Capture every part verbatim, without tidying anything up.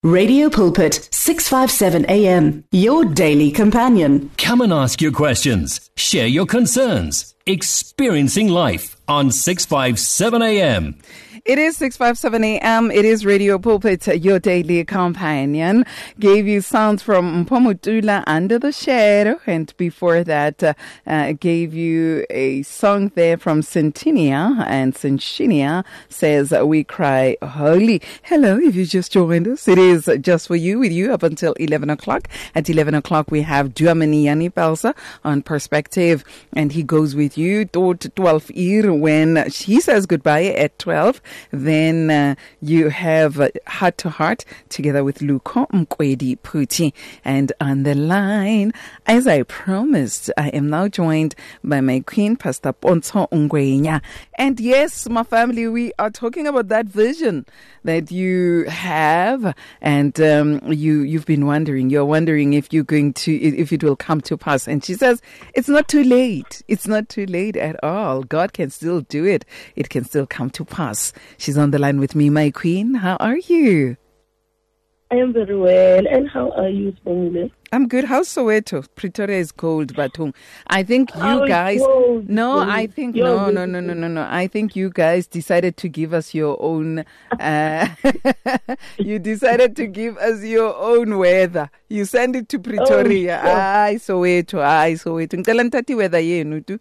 Radio Pulpit, six fifty-seven A M, your daily companion. Come and ask your questions. Share your concerns. Experiencing life on six fifty-seven A M. It is six fifty-seven A M. It is Radio Pulpit, your daily companion. Gave you sounds from Mpomutula, Under the Shadow. And before that, uh, uh, gave you a song there from Centinia. And Centinia says, We Cry Holy. Hello, if you just joined us. It is just for you, with you up until eleven o'clock. At eleven o'clock, we have Duamani Yani Pelsa on Perspective. And he goes with you tot twelve year when she says goodbye at twelve. Then uh, you have uh, Heart to Heart together with Luko Mkwedi Puti. And on the line, as I promised, I am now joined by my queen, Pastor Ponto Ungwenya. And yes, my family, we are talking about that vision that you have. And um, you, you've been wondering, you're wondering if you're going to, if it will come to pass. And she says, it's not too late. It's not too late at all. God can still do it. It can still come to pass. She's on the line with me, my queen. How are you? I am very well. And how are you, Spongile? I'm good. How's Soweto? Pretoria is cold, but um, I think you oh, guys... Cold. No, I think... No, no, no, no, no, no. I think you guys decided to give us your own... Uh, you decided to give us your own weather. You send it to Pretoria. Oh, Ay, Soweto. Ay, Soweto. Ngicela nithathe weather yenu tu.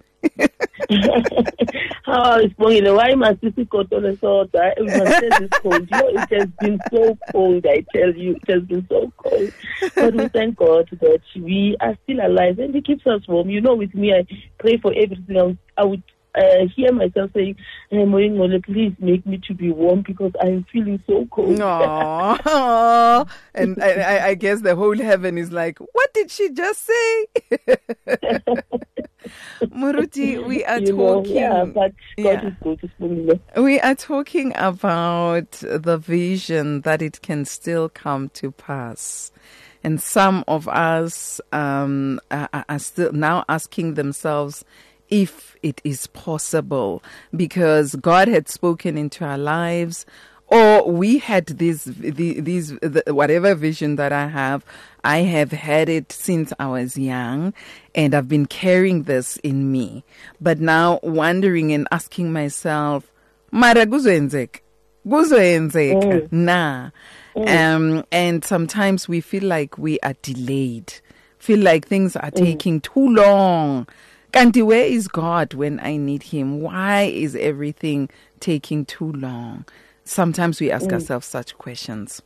How is Spongile? Why must you see Kotole Soda? Everyone says it's cold. You know, it has been so cold, I tell you. It has been so cold. But we thank God that we are still alive and He keeps us warm. You know, with me, I pray for everything. I would, I would uh, hear myself saying, hey, Moingole, please make me to be warm because I'm feeling so cold. Aww. And I, I guess the whole heaven is like, what did she just say? Muruti, we are you talking. Know, yeah, but God yeah. is good. We are talking about the vision that it can still come to pass. And some of us um, are, are still now asking themselves if it is possible, because God had spoken into our lives, or we had this, the, these, the, whatever vision that I have, I have had it since I was young, and I've been carrying this in me. But now wondering and asking myself, Mara kuzoyenzeka, kuzoyenzeka, nah. Um, and sometimes we feel like we are delayed, feel like things are taking too long. Kanti, where is God when I need Him? Why is everything taking too long? Sometimes we ask mm. ourselves such questions.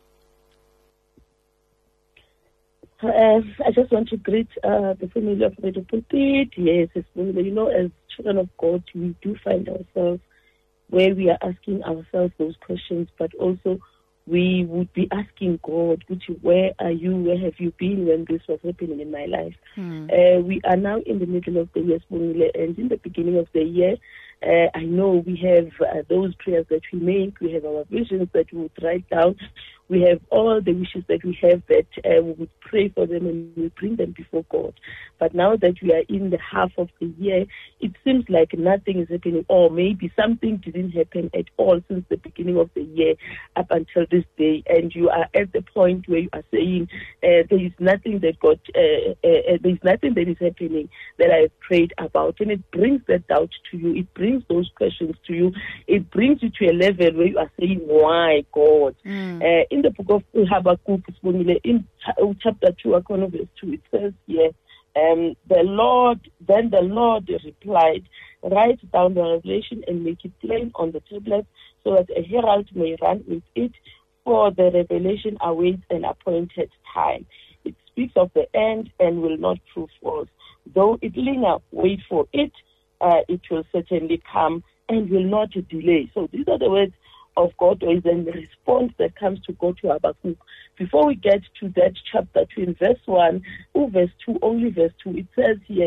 Uh, I just want to greet uh, the family of Radio Pulpit. Yes, it's, you know, as children of God, we do find ourselves where we are asking ourselves those questions, but also we would be asking God, where are you? Where have you been when this was happening in my life? Hmm. Uh, we are now in the middle of the year, and in the beginning of the year, uh, I know we have uh, those prayers that we make, we have our visions that we would write down, we have all the wishes that we have that uh, we would pray for them and we bring them before God. But now that we are in the half of the year, it seems like nothing is happening, or maybe something didn't happen at all since the beginning of the year up until this day. And you are at the point where you are saying uh, there is nothing that God, uh, uh, uh, there is nothing that is happening that I have prayed about. And it brings that doubt to you. It brings those questions to you. It brings you to a level where you are saying, why God? Mm. Uh, in the book of Habakkuk, in chapter two, according to verse two, it says here, um, the Lord, then the Lord replied, write down the revelation and make it plain on the tablet so that a herald may run with it, for the revelation awaits an appointed time. It speaks of the end and will not prove false. Though it linger, wait for it, uh, it will certainly come and will not delay. So these are the words of God, or is a response that comes to God to Habakkuk. Before we get to that chapter two, in verse one, or verse two, only verse two, it says here,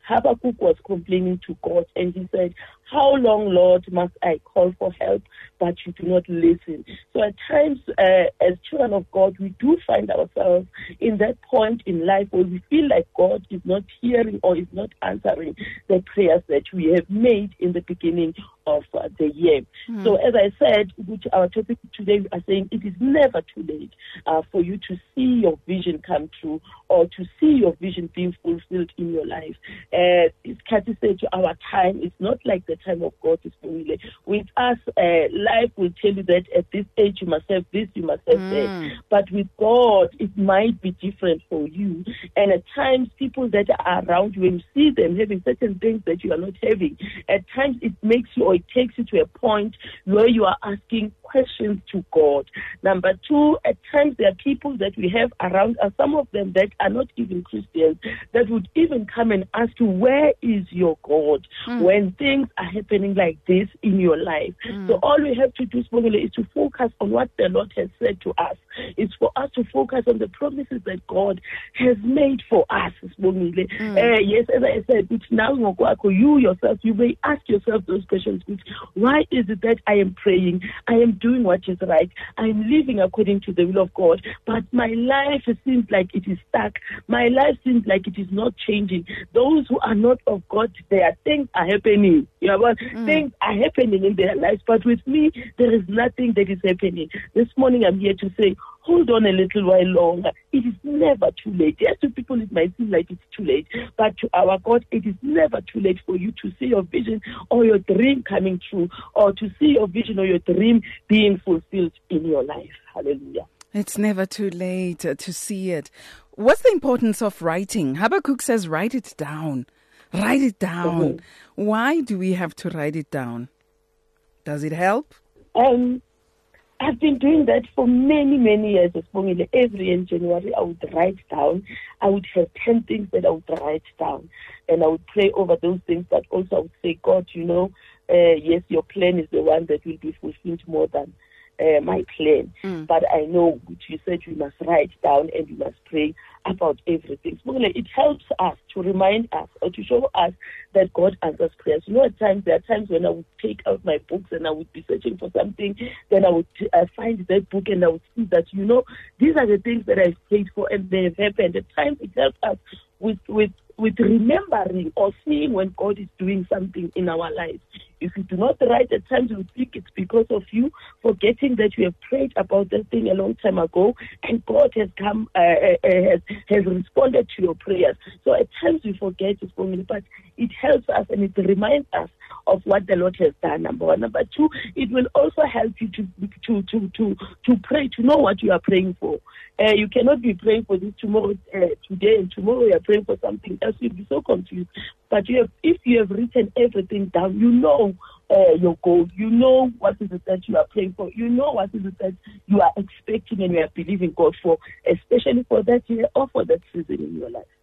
Habakkuk was complaining to God, and he said, how long, Lord, must I call for help, but you do not listen? So at times, uh, as children of God, we do find ourselves in that point in life where we feel like God is not hearing or is not answering the prayers that we have made in the beginning of uh, the year. Mm. So as I said, which our topic today, we are saying it is never too late uh, for you to see your vision come true or to see your vision being fulfilled in your life. Uh, it's Kathy said to our time, it's not like the time of God is familiar. With us, uh, life will tell you that at this age you must have this, you must have mm. that. But with God, it might be different for you. And at times, people that are around you, when you see them having certain things that you are not having, at times it makes you or it takes you to a point where you are asking questions to God. Number two, at times there are people that we have around us, some of them that are not even Christians, that would even come and ask you, where is your God mm. when things are happening like this in your life? Mm. So all we have to do, Sibongile, is to focus on what the Lord has said to us. It's for us to focus on the promises that God has made for us, Sibongile. Mm. Uh, yes, as I said, which now you yourself, you may ask yourself those questions, which, why is it that I am praying, I am doing what is right, I am living according to the will of God, but my life seems like it is stuck, my life seems like it is not changing. Those who are not of God, their things are happening. You know what? Mm. Things are happening in their lives, but with me, there is nothing that is happening. This morning, I'm here to say, hold on a little while longer. It is never too late. Yes, to people it might seem like it's too late, but to our God, it is never too late for you to see your vision or your dream coming true, or to see your vision or your dream being fulfilled in your life. Hallelujah. It's never too late uh, to see it. What's the importance of writing? Habakkuk says, write it down. Write it down. Mm-hmm. Why do we have to write it down? Does it help? Um. I've been doing that for many, many years. Every year in January, I would write down. I would have ten things that I would write down. And I would pray over those things, but also I would say, God, you know, uh, yes, your plan is the one that will be fulfilled more than uh, my plan. Mm. But I know, which you said, you must write down and you must pray about everything. It helps us to remind us or to show us that God answers prayers. You know, at times, there are times when I would take out my books and I would be searching for something, then I would uh, find that book and I would see that, you know, these are the things that I've prayed for and they have happened. At times, it helps us with, with, with remembering or seeing when God is doing something in our lives. If you do not write, at times you think it's because of you forgetting that you have prayed about that thing a long time ago and God has come, uh, uh, has, has responded to your prayers. So at times we forget it, but it helps us and it reminds us of what the Lord has done, number one. Number two, it will also help you to to to to, to pray, to know what you are praying for. Uh, you cannot be praying for this tomorrow, uh, today, and tomorrow you are praying for something else. You'll be so confused. But you have, if you have written everything down, you know uh, your goal. You know what is it that you are praying for. You know what is it that you are expecting and you are believing God for, especially for that year or for that season in your life.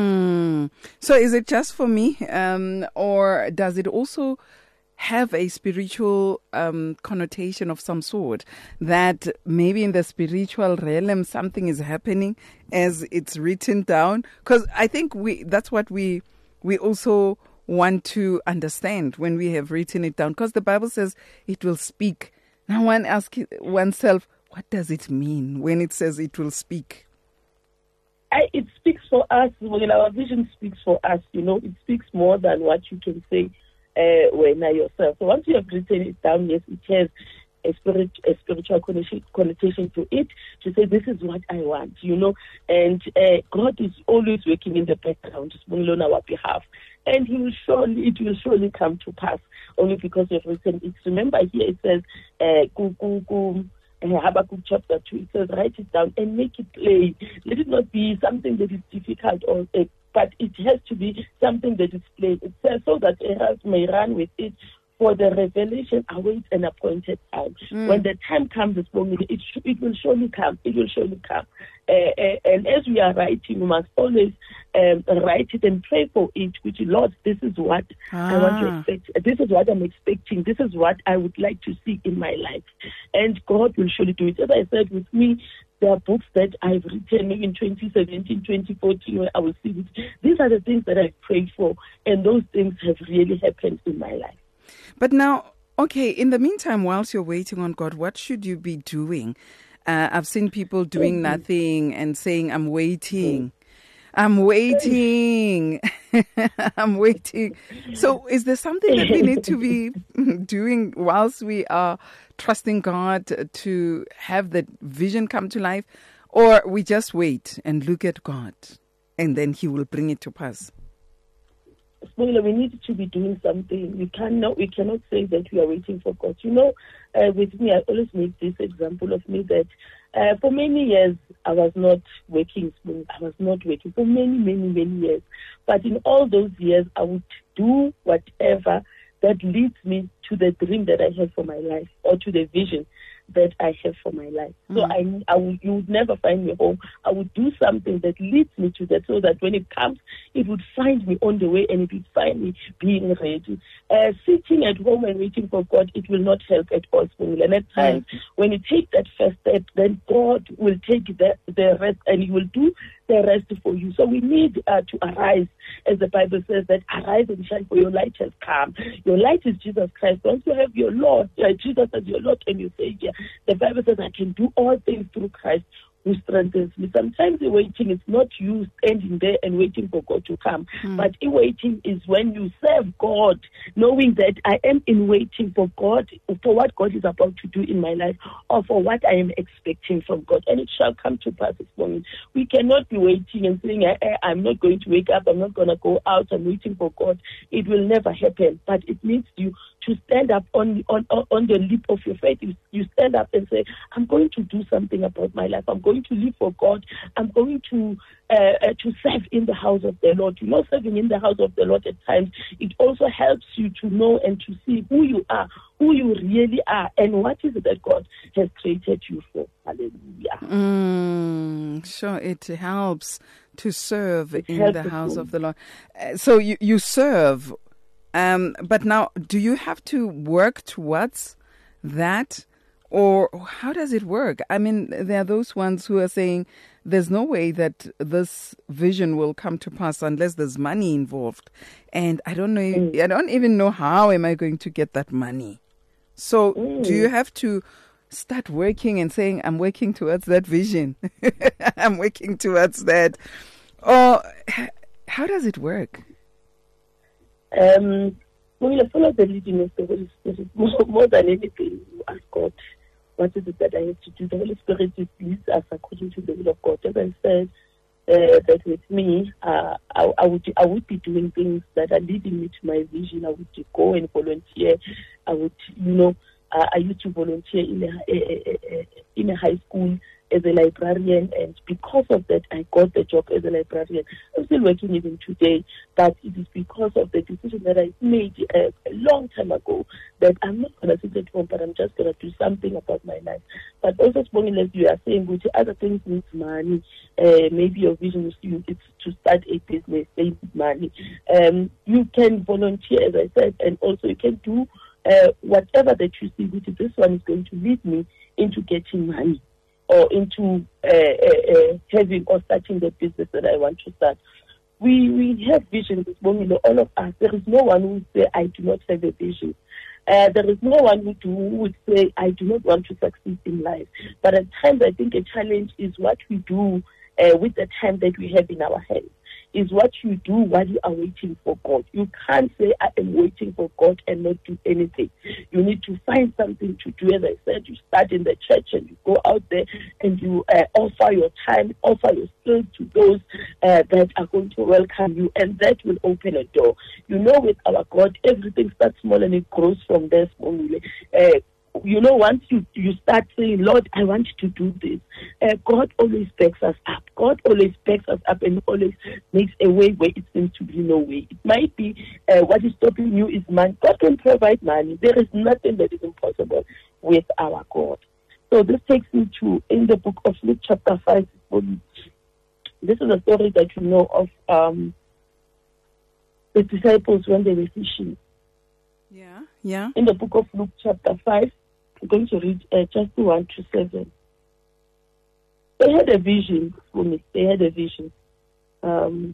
Mm. So is it just for me, um, or does it also have a spiritual um, connotation of some sort, that maybe in the spiritual realm something is happening as it's written down? Because I think we that's what we we also want to understand when we have written it down, because the Bible says it will speak. Now one asks oneself, what does it mean when it says it will speak? I, it speaks for us. When our vision speaks for us, you know, it speaks more than what you can say uh, when I yourself. So once you have written it down, yes, it has a, spirit, a spiritual connotation to it, to say this is what I want, you know. And uh, God is always working in the background on our behalf, and He will surely, it will surely come to pass only because we have written it. Remember here it says, uh, gu, gu, gu, Habakkuk chapter two, it says, write it down and make it plain. Let it not be something that is difficult, or uh, but it has to be something that is plain. It says, so that Ahaz may run with it, for the revelation awaits an appointed time. Mm. When the time comes, it, sh- it will surely come. It will surely come. Uh, uh, and as we are writing, we must always um, write it and pray for it, which, Lord, this is what ah. I want to expect. This is what I'm expecting. This is what I would like to see in my life. And God will surely do it. As I said, with me, there are books that I've written maybe in twenty seventeen, twenty fourteen, where I will see it. These are the things that I prayed for, and those things have really happened in my life. But now, okay, in the meantime, whilst you're waiting on God, what should you be doing? Uh, I've seen people doing mm-hmm. nothing and saying, I'm waiting. Mm-hmm. I'm waiting. I'm waiting. So is there something that we need to be doing whilst we are trusting God to have that vision come to life? Or we just wait and look at God and then He will bring it to pass? Spoiler, we need to be doing something. We cannot, we cannot say that we are waiting for God. You know, uh, with me, I always make this example of me that uh, for many years, I was not working. I was not working for many, many, many years. But in all those years, I would do whatever that leads me to the dream that I have for my life, or to the vision that I have for my life. Mm. So I, I would, you would never find me home. I would do something that leads me to that, so that when it comes, it would find me on the way, and it would find me being ready. Uh, sitting at home and waiting for God, it will not help at all. And at times, mm. when you take that first step, then God will take the, the rest, and He will do the rest for you. So we need uh, to arise, as the Bible says, that arise and shine, for your light has come. Your light is Jesus Christ. Once you have your Lord, uh, Jesus as your Lord and your Savior, the Bible says, I can do all things through Christ who strengthens me. Sometimes the waiting is not you standing there and waiting for God to come. Mm. But in waiting is when you serve God, knowing that I am in waiting for God, for what God is about to do in my life, or for what I am expecting from God. And it shall come to pass this morning. We cannot be waiting and saying, I, I, I'm not going to wake up, I'm not going to go out, I'm waiting for God. It will never happen. But it needs you to stand up on, on, on the leap of your faith. You, you stand up and say, I'm going to do something about my life. I'm going to live for God. I'm going to uh, uh, to serve in the house of the Lord. You know, serving in the house of the Lord at times, it also helps you to know and to see who you are, who you really are, and what is it that God has created you for. Hallelujah. Mm, sure, it helps to serve it in the house of the Lord. Uh, so you, you serve. Um, but now, do you have to work towards that, or how does it work? I mean, there are those ones who are saying there's no way that this vision will come to pass unless there's money involved. And I don't know, mm. I don't even know how am I going to get that money. So mm. do you have to start working and saying, I'm working towards that vision. I'm working towards that. Or how does it work? Um, we will follow the leading of the Holy Spirit. More, more than anything, you ask God, what is it that I have to do? The Holy Spirit leads us according to the will of God. As I said, uh, that with me, uh, I, I would I would be doing things that are leading me to my vision. I would go and volunteer. I would, you know, uh, I used to volunteer in a, a, a, in a high school as a librarian, and because of that, I got the job as a librarian. I'm still working even today, but it is because of the decision that I made a, a long time ago that I'm not going to sit at home, but I'm just going to do something about my life. But also, as you are saying, which other things need money. Uh, maybe your vision is you, it's to start a business, they need money. Um, you can volunteer, as I said, and also you can do uh, whatever that you see, which this one is going to lead me into getting money, or into uh, uh, uh, having or starting the business that I want to start. We we have visions, all of us. There is no one who would say, I do not have a vision. Uh, there is no one who, do, who would say, I do not want to succeed in life. But at times, I think a challenge is what we do uh, with the time that we have in our hands. Is what you do while you are waiting for God. You can't say, I am waiting for God and not do anything. You need to find something to do. As I said, you start in the church and you go out there and you uh, offer your time, offer your skills to those uh, that are going to welcome you, and that will open a door. You know, with our God, everything starts small and it grows from there. Uh, you know, once you, you start saying, Lord, I want to do this, uh, God always backs us up. God always backs us up and always makes a way where it seems to be no way. It might be uh, what is stopping you is money. God can provide money. There is nothing that is impossible with our God. So this takes me to, in the book of Luke chapter five, this is a story that you know of um, the disciples when they were fishing. Yeah, yeah. In the book of Luke chapter five, I'm going to read uh, just one to seven. They had a vision for me. They had a vision. Um,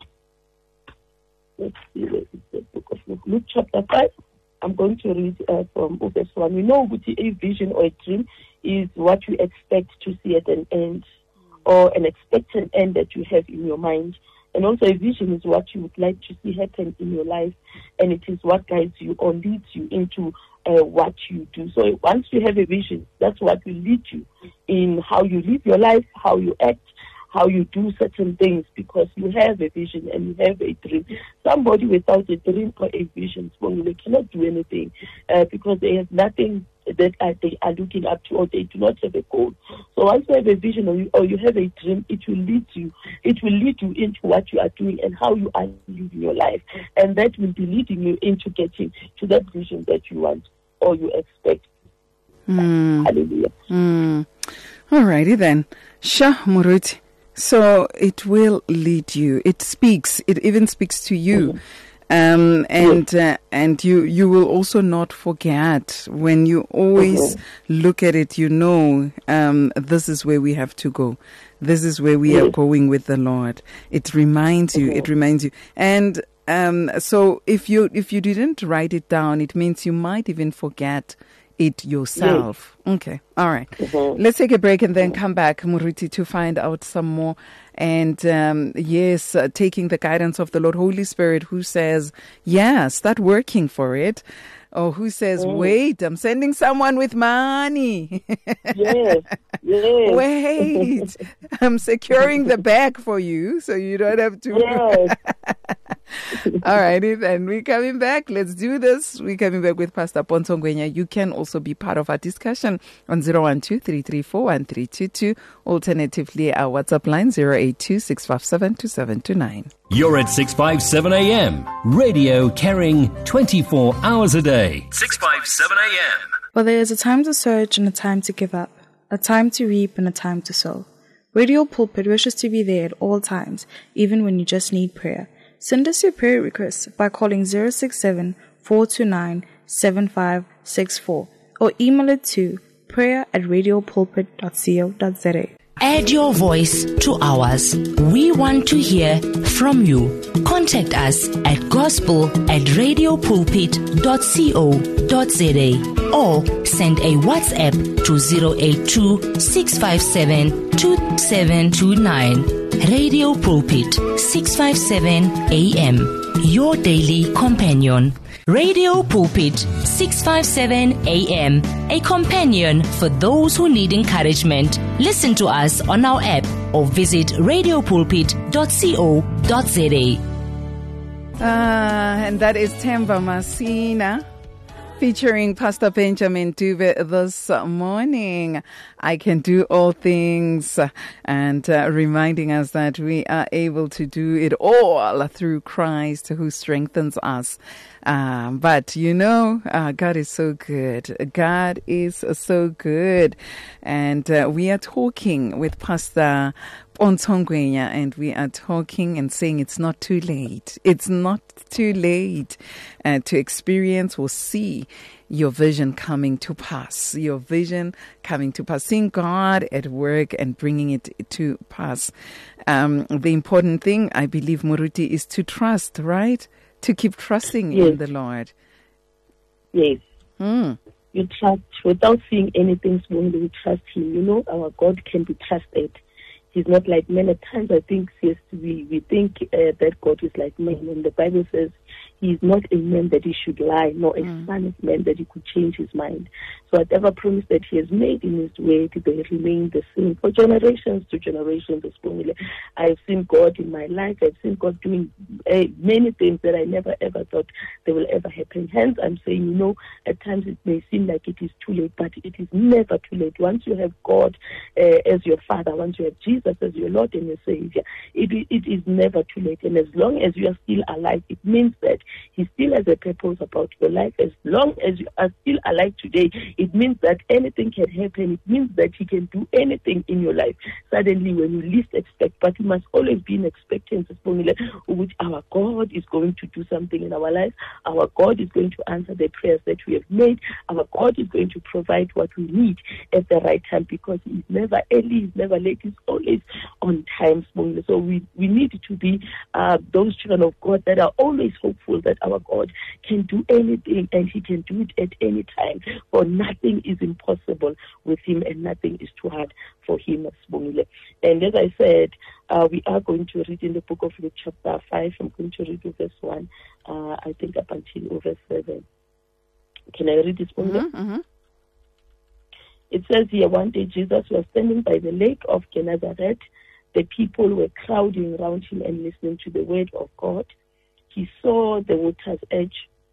let's see, where is the book of Luke? Luke chapter five. I'm going to read uh, from verse one. We know that a vision or a dream is what you expect to see at an end, or an expected end that you have in your mind. And also a vision is what you would like to see happen in your life, and it is what guides you or leads you into uh, what you do. So once you have a vision, that's what will lead you in how you live your life, how you act, how you do certain things, because you have a vision and you have a dream. Somebody without a dream or a vision, they cannot do anything uh, because they have nothing that uh, they are looking up to, or they do not have a goal. So once you have a vision or you, or you have a dream, it will lead you. It will lead you into what you are doing and how you are living your life, and that will be leading you into getting to that vision that you want or you expect. Mm. Hallelujah. Mm. All righty then. Sha Moruti. So it will lead you. It speaks. It even speaks to you. Mm-hmm. Um, and uh, and you you will also not forget when you always mm-hmm. look at it. You know, um, this is where we have to go. This is where we mm-hmm. are going with the Lord. It reminds you. Mm-hmm. It reminds you. And um, so if you if you didn't write it down, it means you might even forget it yourself. Yes. Okay. All right. Mm-hmm. Let's take a break and then come back, Moruti, to find out some more. And um, yes, uh, taking the guidance of the Lord, Holy Spirit, who says, yeah, start working for it. Or who says, mm. wait, I'm sending someone with money. Yes, yes. Wait, I'm securing the bag for you so you don't have to. Yes. All righty, then we're coming back. Let's do this. We're coming back with Pastor Pontsho Ngwenya. You can also be part of our discussion on zero one two, three three four, one three two two. Alternatively, our WhatsApp line zero eight two, six five seven, two seven two nine. You're at six fifty-seven A M. Radio carrying twenty-four hours a day. six fifty-seven A M. Well, there is a time to search and a time to give up, a time to reap and a time to sow. Radio Pulpit wishes to be there at all times, even when you just need prayer. Send us your prayer requests by calling zero six seven, four two nine, seven five six four or email it to prayer at radiopulpit dot co dot za. Add your voice to ours. We want to hear from you. Contact us at gospel at radiopulpit dot co dot za or send a WhatsApp to zero eight two, six five seven, two seven two nine. Radio Pulpit, six fifty-seven A M, your daily companion. Radio Pulpit, six fifty-seven A M, a companion for those who need encouragement. Listen to us on our app or visit radiopulpit dot co dot za. Ah, and that is Themba Masina featuring Pastor Benjamin Dube this morning. I can do all things, and uh, reminding us that we are able to do it all through Christ who strengthens us. Um, but you know, uh, God is so good. God is so good. And uh, we are talking with Pastor Pontsho Ngwenya, and we are talking and saying it's not too late. It's not too late uh, to experience or see your vision coming to pass. Your vision coming to pass. Seeing God at work and bringing it to pass. Um, the important thing, I believe, Moruti, is to trust, right? To keep trusting yes. in the Lord. Yes. Mm. You trust without seeing anything small. We trust Him. You know, our God can be trusted. He's not like men. At times, I think, yes, we, we think uh, that God is like men. And the Bible says He is not a man that he should lie, nor a mm. son of man that he could change his mind. So whatever promise that he has made in his word, they remain the same for generations to generations. I've seen God in my life. I've seen God doing uh, many things that I never ever thought they will ever happen. Hence, I'm saying, you know, at times it may seem like it is too late, but it is never too late. Once you have God uh, as your Father, once you have Jesus as your Lord and your Savior, it, it is never too late. And as long as you are still alive, it means that He still has a purpose about your life. As long as you are still alive today, it means that anything can happen. It means that He can do anything in your life suddenly when you least expect. But you must always be in expectancy, which our God is going to do something in our life. Our God is going to answer the prayers that we have made. Our God is going to provide what we need at the right time, because He is never early, He's never late, He's always on time. So we, we need to be uh, those children of God that are always hopeful that our God can do anything and He can do it at any time. For nothing is impossible with Him and nothing is too hard for Him. And as I said, uh, we are going to read in the book of Luke chapter five. I'm going to read verse one, uh, I think up until verse seven. Can I read this one? Mm-hmm, mm-hmm. It says here, one day Jesus was standing by the lake of Gennesaret. The people were crowding around Him and listening to the word of God. He saw the water's edge.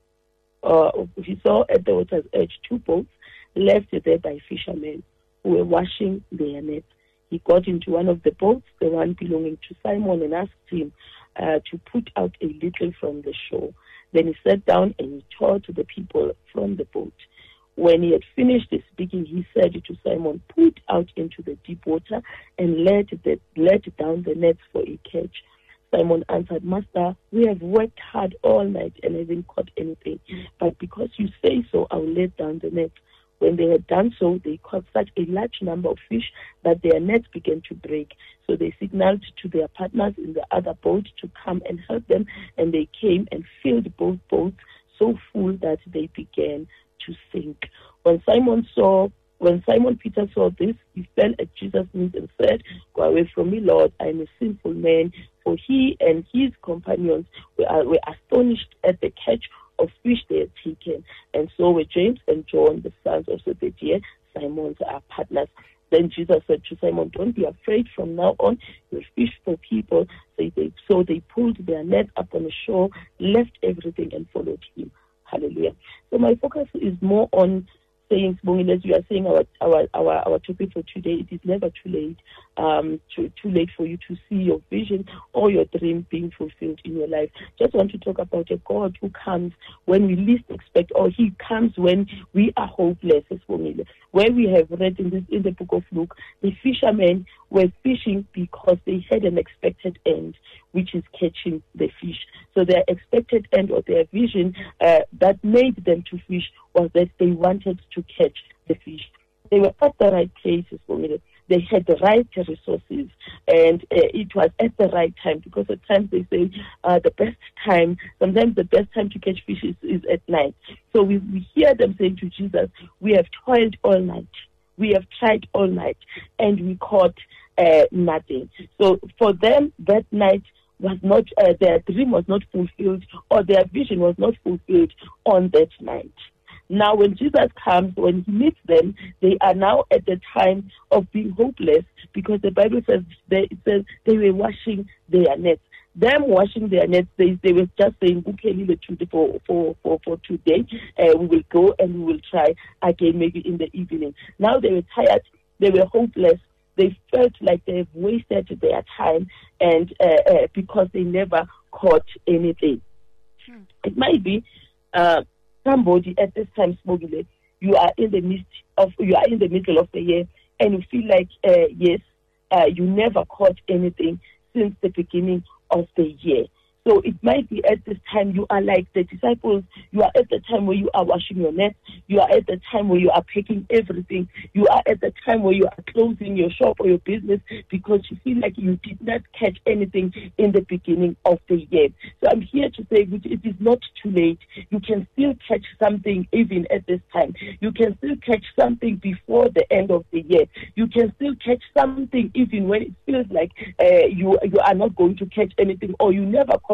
Uh, he saw at the water's edge two boats left there by fishermen who were washing their nets. He got into one of the boats, the one belonging to Simon, and asked him uh, to put out a little from the shore. Then he sat down and he taught the people from the boat. When he had finished speaking, he said to Simon, "Put out into the deep water and let, the, let down the nets for a catch." Simon answered, "Master, we have worked hard all night and haven't caught anything. But because you say so, I will let down the net." When they had done so, they caught such a large number of fish that their nets began to break. So they signaled to their partners in the other boat to come and help them, and they came and filled both boats so full that they began to sink. When Simon saw, when Simon Peter saw this, he fell at Jesus' knees and said, "Go away from me, Lord, I am a sinful man." For he and his companions were, were astonished at the catch of fish they had taken, and so were James and John, the sons of Zebedee, Simon's uh, partners. Then Jesus said to Simon, "Don't be afraid. From now on, you'll fish for people." So they, so they pulled their net up on the shore, left everything, and followed Him. Hallelujah. So my focus is more on saying, as you are saying, our our our, our topic for today, it is never too late, um, too, too late for you to see your vision or your dream being fulfilled in your life. Just want to talk about a God who comes when we least expect, or He comes when we are hopeless. Where we have read in this in the book of Luke, the fishermen were fishing because they had an expected end, which is catching the fish. So their expected end, or their vision uh, that made them to fish, was that they wanted to catch the fish. They were at the right places for me. They had the right resources, and uh, it was at the right time, because at times they say uh, the best time, sometimes the best time to catch fish is, is at night. So we, we hear them saying to Jesus, "We have toiled all night. We have tried all night, and we caught uh, nothing." So for them, that night was not, uh, their dream was not fulfilled, or their vision was not fulfilled on that night. Now, when Jesus comes, when He meets them, they are now at the time of being hopeless, because the Bible says they, it says they were washing their nets. Them washing their nets, they, they were just saying, "Okay, for for for for today, uh, we will go and we will try again, maybe in the evening." Now they were tired, they were hopeless. They felt like they've wasted their time, and uh, uh, because they never caught anything. Hmm. It might be uh, somebody at this time, smoking, you are in the midst of, you are in the middle of the year, and you feel like uh, yes, uh, you never caught anything since the beginning of the year. So it might be at this time you are like the disciples. You are at the time where you are washing your nets. You are at the time where you are packing everything. You are at the time where you are closing your shop or your business, because you feel like you did not catch anything in the beginning of the year. So I'm here to say it is not too late. You can still catch something even at this time. You can still catch something before the end of the year. You can still catch something even when it feels like uh, you, you are not going to catch anything, or you never caught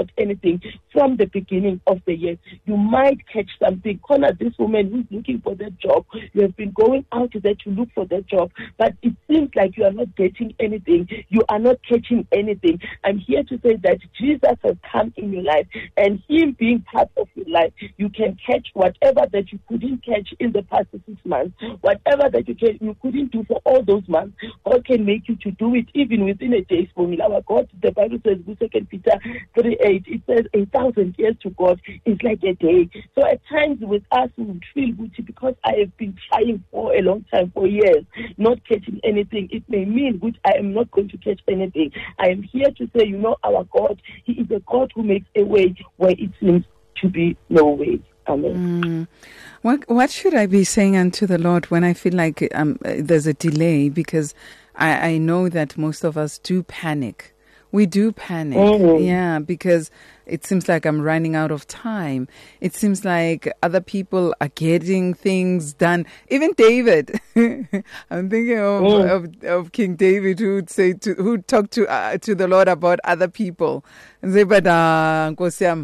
caught anything from the beginning of the year. You might catch something. Connor, this woman who's looking for that job, you have been going out there to look for that job, but it seems like you are not getting anything. You are not catching anything. I'm here to say that Jesus has come in your life, and Him being part of your life, you can catch whatever that you couldn't catch in the past six months, whatever that you can, you couldn't do for all those months. God can make you to do it even within a day's formula. Our God, the Bible says, Second Peter three eight, it says a thousand years to God is like a day. So at times with us, we would feel guilty because I have been trying for a long time, for years, not catching anything. It may mean which I am not going to catch anything. I am here to say, you know, our God, He is a God who makes a way where it seems to be no way. Amen. Mm. What what should I be saying unto the Lord when I feel like um, there's a delay? Because I, I know that most of us do panic. We do panic, mm-hmm. yeah, because it seems like I'm running out of time. It seems like other people are getting things done. Even David, I'm thinking of, mm. of of King David, who would say to who talk to uh, to the Lord about other people and say, "But uh,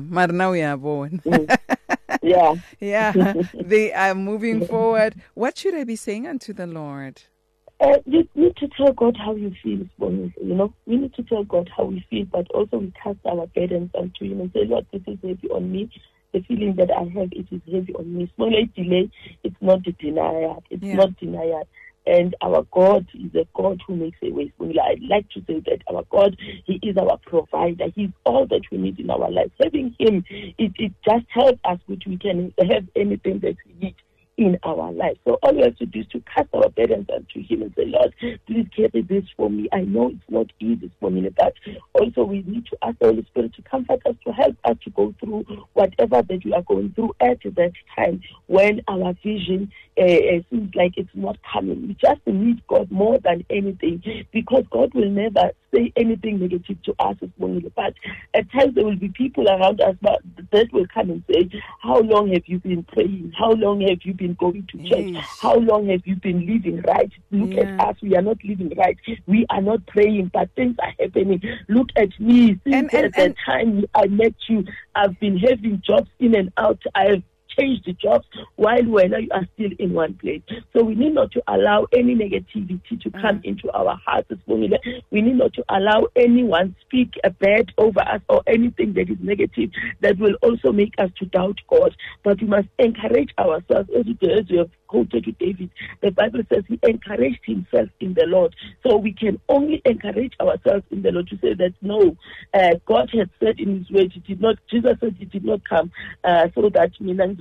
yeah, yeah, they are moving forward." What should I be saying unto the Lord? Uh, you need to tell God how you feel, you know. We need to tell God how we feel, but also we cast our burdens onto Him and say, Lord, this is heavy on me. The feeling that I have, it is heavy on me. Small delay, it's not a denial. It's yeah. not denial. And our God is a God who makes a way. I'd like to say that our God, He is our provider. He's all that we need in our life. Having Him, it, it just helps us, which we can have anything that we need in our life. So all we have to do is to cast our burdens unto Him and say, Lord, please carry this for me. I know it's not easy for me, but also we need to ask the Holy Spirit to comfort us, to help us to go through whatever that we are going through at that time when our vision uh, seems like it's not coming. We just need God more than anything, because God will never say anything negative to us, but at times there will be people around us that will come and say, how long have you been praying? How long have you been going to church? Yes. How long have you been living right? Look yeah. at us, we are not living right. We are not praying, but things are happening. Look at me. Since and, and, at the time I met you, I've been having jobs in and out. I have changed the jobs while when you are still in one place. So we need not to allow any negativity to come mm. into our hearts. We need not to allow anyone speak a bad over us or anything that is negative that will also make us to doubt God. But we must encourage ourselves, as we have quoted to David. The Bible says he encouraged himself in the Lord. So we can only encourage ourselves in the Lord to say that no, uh, God has said in His word, He did not. Jesus said He did not come uh, so that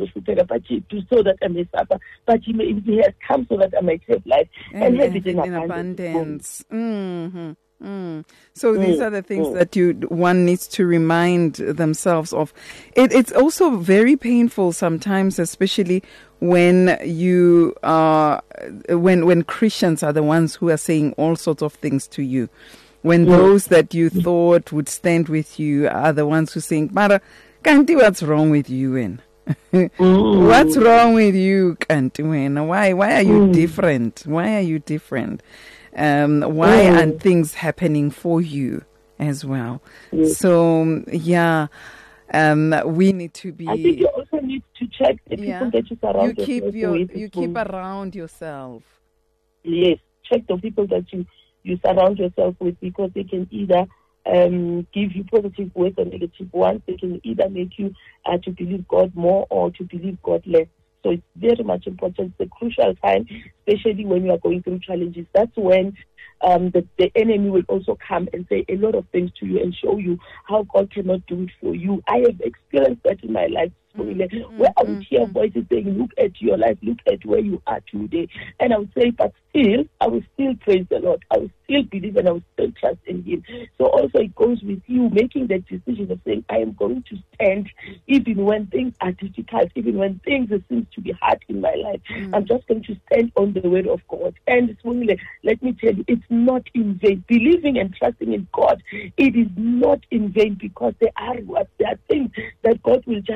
so that I may suffer, but He, may, he has come so that I might have life and, and have it in, in abundance. abundance. Mm-hmm. Mm. So mm. these are the things mm. that you one needs to remind themselves of. It, it's also very painful sometimes, especially when you are when when Christians are the ones who are saying all sorts of things to you. When mm. those that you thought would stand with you are the ones who saying, "Mara, Kanti, what's wrong with you?" And mm. what's wrong with you, Kanti? Why why are you mm. different? Why are you different? Um, why mm. aren't things happening for you as well? Mm. So, yeah, um, we need to be... I think you also need to check the yeah, people that you surround you keep yourself your, with. You keep around yourself. Yes, check the people that you, you surround yourself with, because they can either um, give you positive words or negative ones. They can either make you uh, to believe God more or to believe God less. So it's very much important. It's a crucial time, especially when you are going through challenges. That's when um, the, the enemy will also come and say a lot of things to you and show you how God cannot do it for you. I have experienced that in my life, mm-hmm. where I would hear voices saying, look at your life, look at where you are today. And I would say, but still, I will still praise the Lord. I will still believe and I will still trust in Him. So also it goes with you making that decision of saying, I am going to stand even when things are difficult, even when things seem to be hard in my life. Mm. I'm just going to stand on the word of God. And it's really, let me tell you, it's not in vain. Believing and trusting in God, it is not in vain, because there are what there are things that God will just do in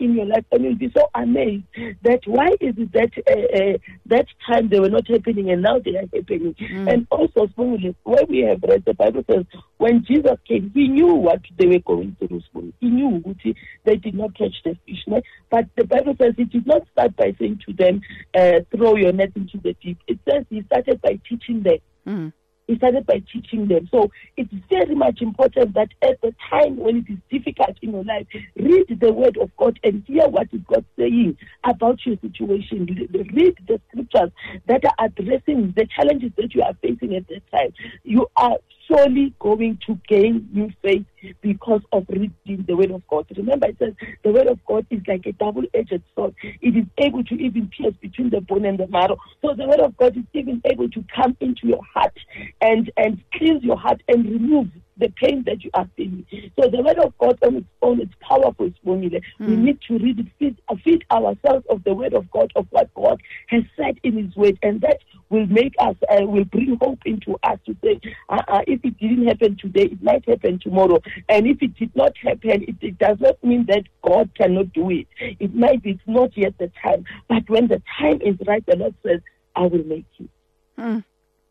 in your life, and you'll be so amazed that why is it that uh, uh, that time they were not happening and now they are happening. Mm. And also, when we have read the Bible says, when Jesus came, he knew what they were going through. He knew they did not catch the fish. No? But the Bible says he did not start by saying to them, uh, throw your net into the deep. It says he started by teaching them. Mm. He started by teaching them. So it's very much important that at the time when it is difficult in your life, read the word of God and hear what is God saying about your situation. Read the scriptures that are addressing the challenges that you are facing at that time. You are surely going to gain new faith because of reading the word of God. Remember, it says the word of God is like a double-edged sword. It is able to even pierce between the bone and the marrow. So the word of God is even able to come into your heart and, and cleanse your heart and remove the pain that you are feeling. So the word of God on its own, it's powerful. It's formula. Mm. We need to read it, feed, feed ourselves of the word of God, of what God has said in his word, and that will make us, uh, will bring hope into us to say, uh, uh, if it didn't happen today, it might happen tomorrow. And if it did not happen, it, it does not mean that God cannot do it. It might be it's not yet the time. But when the time is right, the Lord says, I will make it. Mm.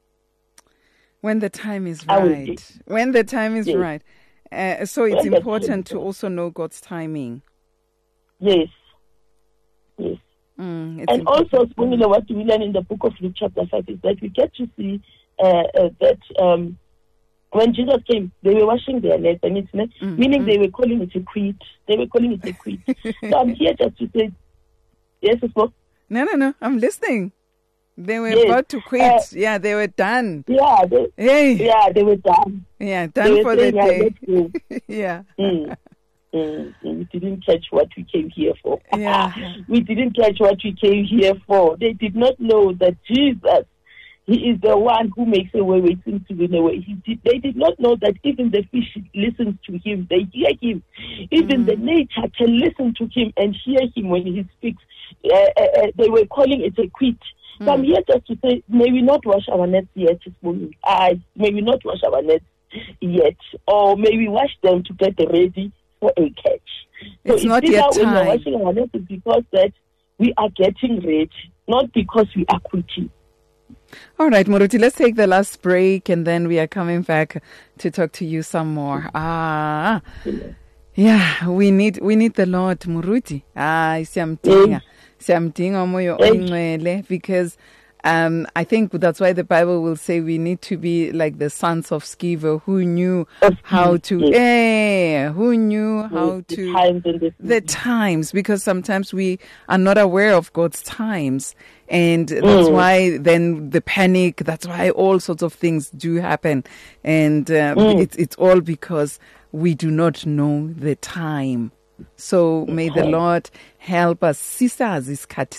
When the time is right. When the time is yes. right. Uh, so it's when important to also know God's timing. Yes. Yes. Mm, and important. Also, Spunile, what we learn in the book of Luke chapter five is that we get to see uh, uh, that um, when Jesus came, they were washing their nets, and it's, mm, meaning mm. they were calling it a quit. They were calling it a quit. So I'm here just to say, yes, it's not. No, no, no, I'm listening. They were yes. about to quit. Uh, yeah, they were done. Yeah, they, hey. yeah, they were done. Yeah, done for the day. yeah. Mm. Mm. We didn't catch what we came here for. Yeah. We didn't catch what we came here for. They did not know that Jesus, he is the one who makes a way where it seems to be no way. He did, they did not know that even the fish listens to him. They hear him. Even mm. the nature can listen to him and hear him when he speaks. Uh, uh, uh, they were calling it a quit. So mm. I'm here just to say, may we not wash our nets yet this morning. Uh, may we not wash our nets yet. Or may we wash them to get ready for a catch. So it's not yet when time. we're washing our nets is because that we are getting ready, not because we are quitting. All right, Moruti, let's take the last break and then we are coming back to talk to you some more. Ah, yeah, we need we need the Lord, Moruti. Ah, siyamdinga. Siyamdinga moyo oyingcwele, because um, I think that's why the Bible will say we need to be like the sons of Sceva, who knew how to, yes. eh, who knew how yes, to, the times, the, the times, because sometimes we are not aware of God's times. And that's mm. why then the panic, that's why all sorts of things do happen. And um, mm. it's it's all because we do not know the time. So may the Lord help us. Let's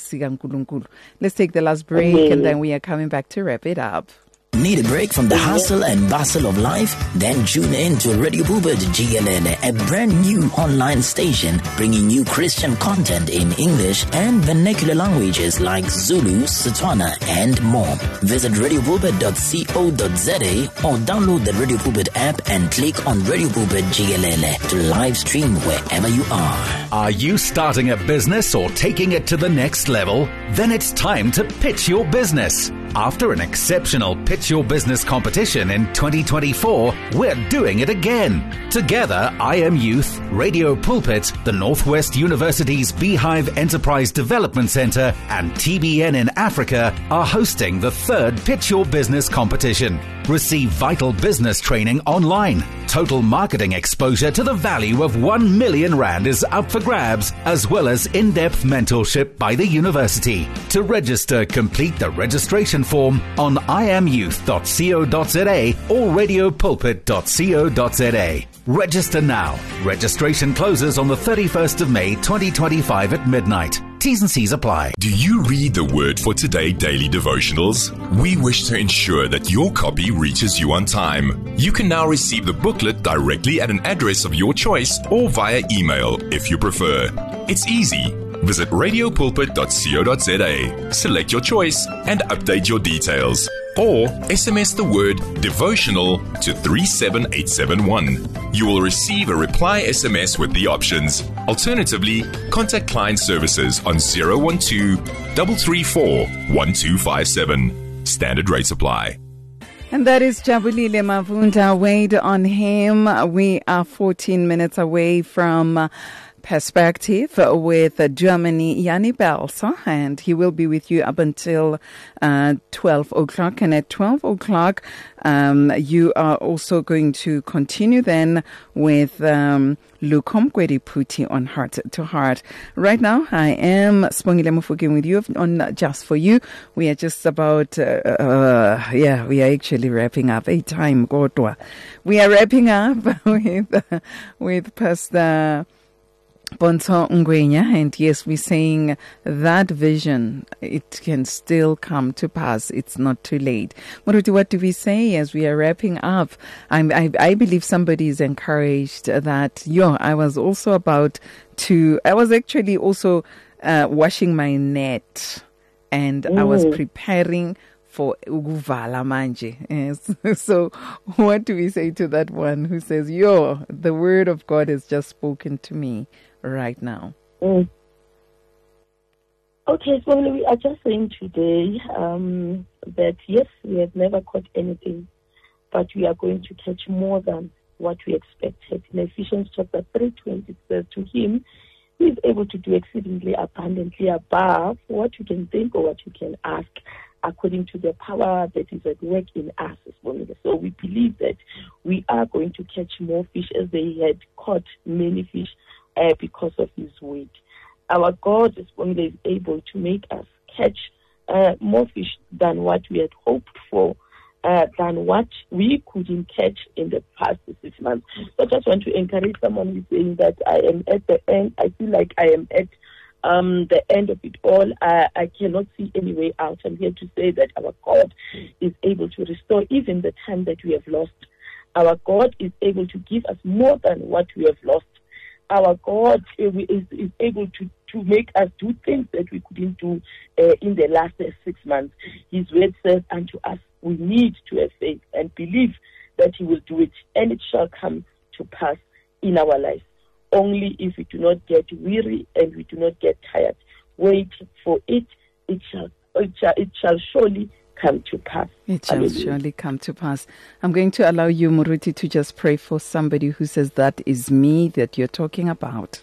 take the last break mm. and then we are coming back to wrap it up. Need a break from the hustle and bustle of life? Then tune in to Radio Pulpit G L L, a brand new online station bringing you Christian content in English and vernacular languages like Zulu, Setswana, and more. Visit radio pulpit dot co dot za or download the Radio Pulpit app and click on Radio Pulpit G L L to live stream wherever you are. Are you starting a business or taking it to the next level? Then it's time to pitch your business. After an exceptional Pitch Your Business competition in twenty twenty-four, we're doing it again. Together, I Am Youth, Radio Pulpit, the Northwest University's Beehive Enterprise Development Center, and T B N in Africa are hosting the third Pitch Your Business competition. Receive vital business training online. Total marketing exposure to the value of one million rand is up for grabs, as well as in-depth mentorship by the university. To register, complete the registration form on i am youth dot co dot za or radio pulpit dot co dot za. Register now. Registration closes on the thirty-first of May twenty twenty-five at midnight. T's and C's apply. Do you read the Word for Today daily devotionals? We wish to ensure that your copy reaches you on time. You can now receive the booklet directly at an address of your choice or via email if you prefer. It's easy. Visit radio pulpit dot co dot za, select your choice, and update your details. Or S M S the word devotional to three seven eight seven one. You will receive a reply S M S with the options. Alternatively, contact client services on zero one two, three three four, one two five seven. Standard rates apply. And that is Jabulile Mavunda. Wait on him. We are fourteen minutes away from uh, Perspective with uh, Germany, Yanni Belsa, and he will be with you up until uh, twelve o'clock. And at twelve o'clock, um, you are also going to continue then with um, Lukom Kwediputi on Heart to Heart. Right now, I am Spongile Mufuking with you on Just For You. We are just about, uh, uh, yeah, we are actually wrapping up. A time, Godwa. We are wrapping up with, uh, with Pastor Bonso Ngwenya, and yes, we're saying that vision, it can still come to pass. It's not too late. Moruti, what do we say as we are wrapping up? I'm, I, I believe somebody is encouraged that, yo, I was also about to, I was actually also uh, washing my net, and mm. I was preparing for Uguvala Manje. Yes. So what do we say to that one who says, yo, the word of God has just spoken to me right now? Mm. Okay, so we are just saying today um, that yes, we have never caught anything, but we are going to catch more than what we expected. In Ephesians chapter three twenty, it says, to him who is able to do exceedingly abundantly above what you can think or what you can ask, according to the power that is at work in us. So we believe that we are going to catch more fish as they had caught many fish uh, because of his weight. Our God is able to make us catch uh, more fish than what we had hoped for, uh, than what we couldn't catch in the past six months. So I just want to encourage someone who's saying that I am at the end. I feel like I am at Um, the end of it all. I, I cannot see any way out. I'm here to say that our God is able to restore even the time that we have lost. Our God is able to give us more than what we have lost. Our God is, is able to, to make us do things that we couldn't do uh, in the last uh, six months. His word says unto us, we need to have faith and believe that he will do it, and it shall come to pass in our lives. Only if we do not get weary and we do not get tired, wait for it, it shall, it shall, it shall surely come to pass. It shall Hallelujah. surely come to pass. I'm going to allow you, Muruti, to just pray for somebody who says, that is me that you're talking about.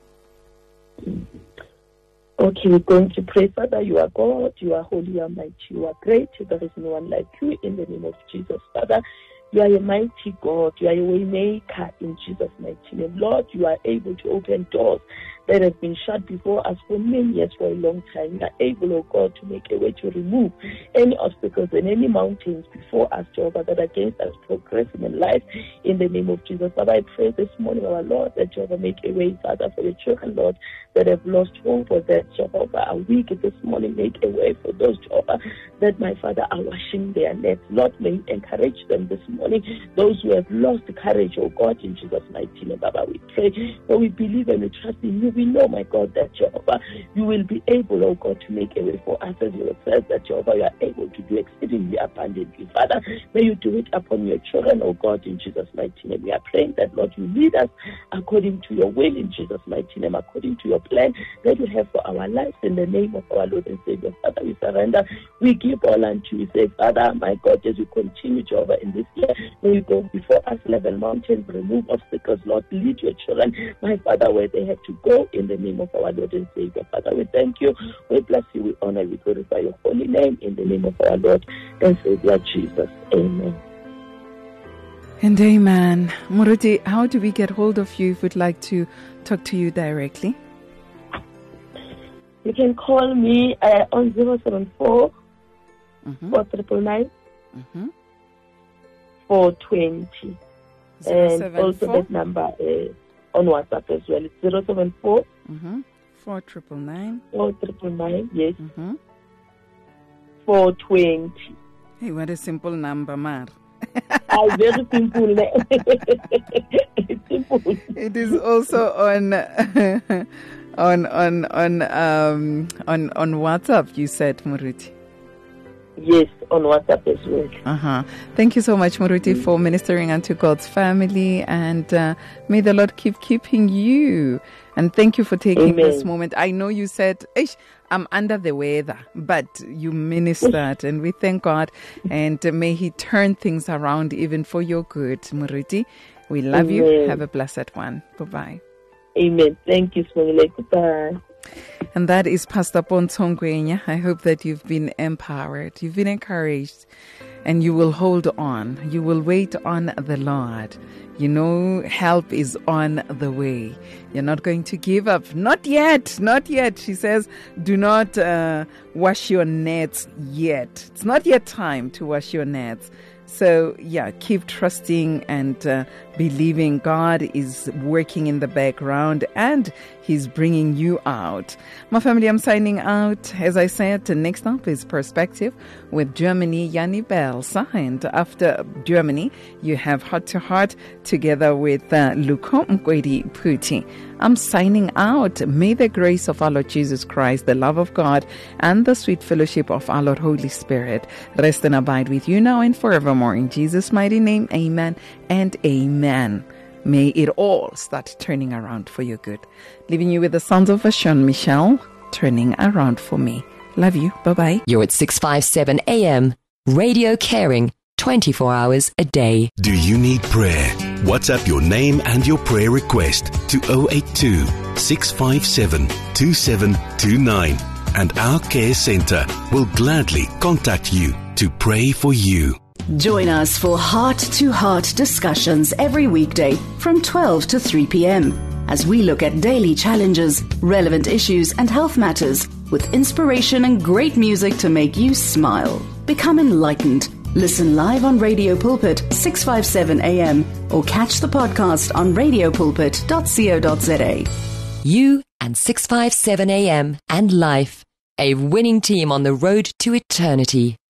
Okay, we're going to pray. Father, you are God, you are holy, you are mighty, you are great. There is no one like you, in the name of Jesus. Father, you are a mighty God. You are a way maker in Jesus' mighty name. Lord, you are able to open doors that have been shut before us for many years, for a long time. You are able, oh God, to make a way to remove any obstacles and any mountains before us, Jehovah, that are against us progressing in life, in the name of Jesus. Father, I pray this morning, our Lord, that Jehovah make a way, Father, for your children, Lord, that have lost hope, or that, Jehovah, are weak this morning. Make a way for those, Jehovah, that, my Father, are washing their nets. Lord, may you encourage them this morning. Those who have lost courage, oh God, in Jesus' mighty name, Baba, we pray. For we believe and we trust in you. We know, my God, that Jehovah, you will be able, oh God, to make a way for us, as you said, that Jehovah, you are able to do exceedingly abundantly. Father, may you do it upon your children, oh God, in Jesus' mighty name. We are praying that, Lord, you lead us according to your will, in Jesus' mighty name, according to your plan that you have for our lives, in the name of our Lord and Savior. Father, we surrender. We give all unto you. Say, Father, my God, as we continue, Jehovah, in this year, may you go before us, level mountains, remove obstacles, Lord, lead your children, my Father, where they have to go, in the name of our Lord and Savior. Father, we thank you, we bless you, we honor, we glorify your holy name, in the name of our Lord and Savior Jesus. Amen. And amen. Muruti, how do we get hold of you if we'd like to talk to you directly? You can call me uh, on zero seven four, four nine nine, four twenty. And also that number uh, on WhatsApp as well. It's zero seven four, four nine nine, four nine nine, yes, four twenty. Hey, what a simple number, Mar. Ah, very simple. It's simple. It is also on on on on um on on WhatsApp. You said, Muruti. Yes, on WhatsApp as well. Uh-huh. Thank you so much, Moruti, for ministering unto God's family, and uh, may the Lord keep keeping you. And thank you for taking Amen. this moment. I know you said, Ish, I'm under the weather, but you ministered, and we thank God, and uh, may He turn things around even for your good, Moruti. We love Amen. you. Have a blessed one. Bye-bye. Amen. Thank you, Smongile. Goodbye. And that is Pastor Pontsho Ngwenya. I hope that you've been empowered, you've been encouraged, and you will hold on. You will wait on the Lord. You know, help is on the way. You're not going to give up. Not yet. Not yet. She says, do not uh, wash your nets yet. It's not yet time to wash your nets. So, yeah, keep trusting and uh, believing God is working in the background and He's bringing you out. My family, I'm signing out. As I said, next up is Perspective with Germany, Yanni Belsa. And after Germany, you have Heart to Heart together with uh, Luko Mkwedi Puti. I'm signing out. May the grace of our Lord Jesus Christ, the love of God, and the sweet fellowship of our Lord Holy Spirit rest and abide with you now and forevermore. In Jesus' mighty name, amen and amen. May it all start turning around for your good. Leaving you with the sounds of Sean Michelle, turning around for me. Love you. Bye-bye. You're at six fifty-seven A M, Radio Caring, twenty-four hours a day. Do you need prayer? WhatsApp your name and your prayer request to zero eight two, six five seven, two seven two nine, and our care center will gladly contact you to pray for you. Join us for heart-to-heart discussions every weekday from twelve to three p.m. as we look at daily challenges, relevant issues and health matters with inspiration and great music to make you smile. Become enlightened. Listen live on Radio Pulpit six fifty-seven A M or catch the podcast on radio pulpit dot co dot za. You and six fifty-seven A M and Life, a winning team on the road to eternity.